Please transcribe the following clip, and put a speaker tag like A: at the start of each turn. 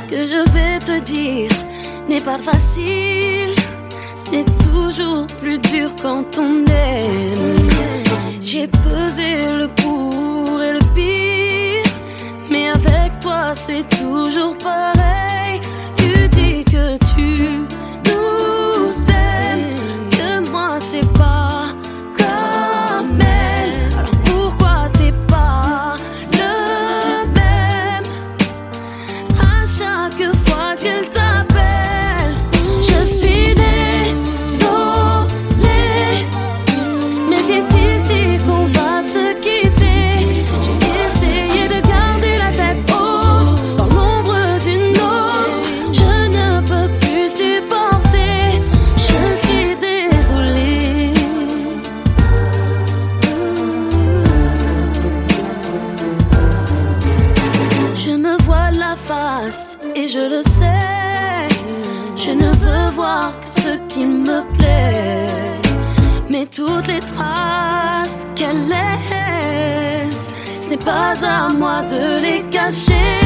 A: Ce que je vais te dire n'est pas facile. C'est toujours plus dur quand on aime. J'ai pesé le pour et le pire, mais avec toi c'est toujours pareil. Tu dis que tu nous aimes, que moi c'est pas comme elle. Alors pourquoi t'es pas le même à chaque fois qu'elle t'appelle? Je suis désolée, mais c'est ici qu'on va se quitter. J'ai essayé de garder la tête haute dans l'ombre d'une autre. Je ne peux plus supporter, je suis désolée. Je me vois la face et je le sais. Je ne veux voir que ce qui me plaît, mais toutes les traces qu'elle laisse, ce n'est pas à moi de les cacher.